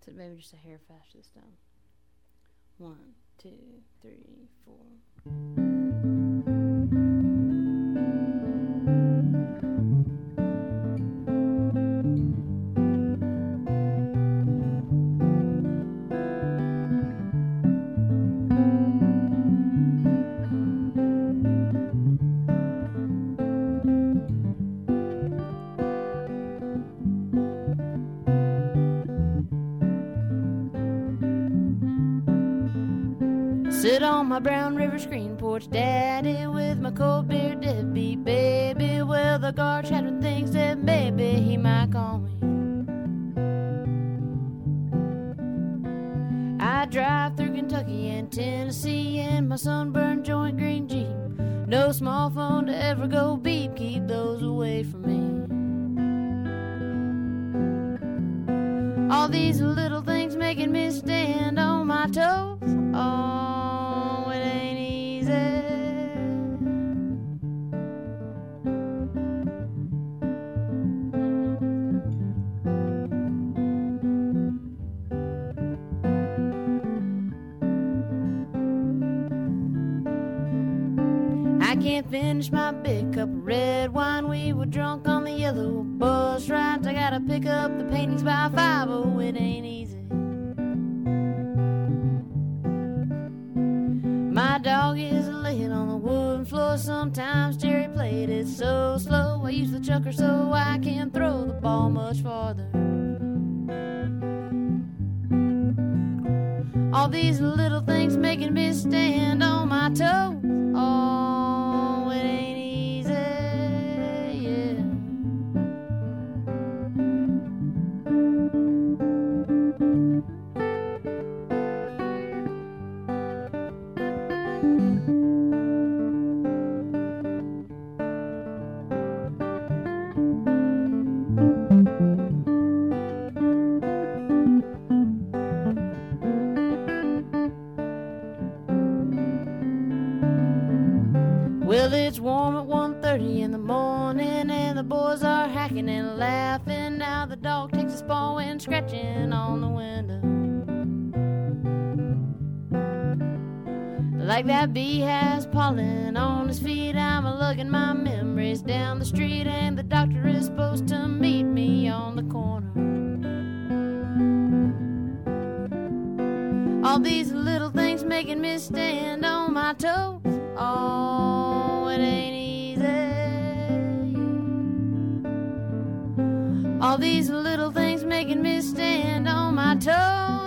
So maybe just a hair fast this time. 1, 2, 3, 4. Sit on my Brown River screen porch, daddy, with my cold beer deadbeat baby. Well, the guard chattered things that maybe he might call me. I drive through Kentucky and Tennessee in my sunburned joint green Jeep. No small phone to ever go beep, keep those away from me. All these little things making me stand on my toes. Oh, it ain't easy. I can't finish my big cup of red wine. We were drunk on the yellow bus rides. I gotta pick up the paintings by 5. Oh, it ain't easy. My dog is laying on the wooden floor. Sometimes Jerry played it so slow. I use the chucker so I can throw the ball much farther. All these little things making me stand on my toes. Oh, it ain't easy, yeah. Well, it's warm at 1:30 in the morning, and the boys are hacking and laughing. Now the dog takes his paw and scratching on the window. Like that bee has pollen on his feet, I'm a-lugging my memories down the street, and the doctor is supposed to meet me on the corner. All these little things making me stand on my toes. Oh, it ain't easy. All these little things making me stand on my toes.